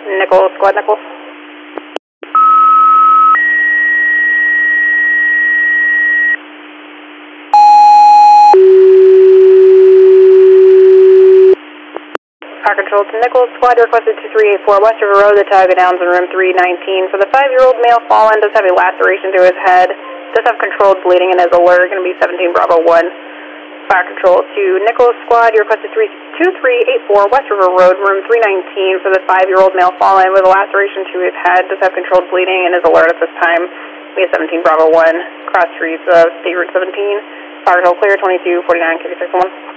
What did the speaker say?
Nichols, Squad Nichols. Fire Control to Nichols, Squad requested 2384 West River Road, the Tioga Downs in room 319. For the 5-year-old male fallen, does have a laceration to his head, does have controlled bleeding and is alert, going to be 17 Bravo 1. Fire Control to Nichols, Squad, you requested 2384 West River Road, room 319. For the 5-year-old male fallen with a laceration to his head, does have controlled bleeding and is alert at this time. We have 17 Bravo 1, cross streets of State Route 17. Fire Control clear, 2249, KP61.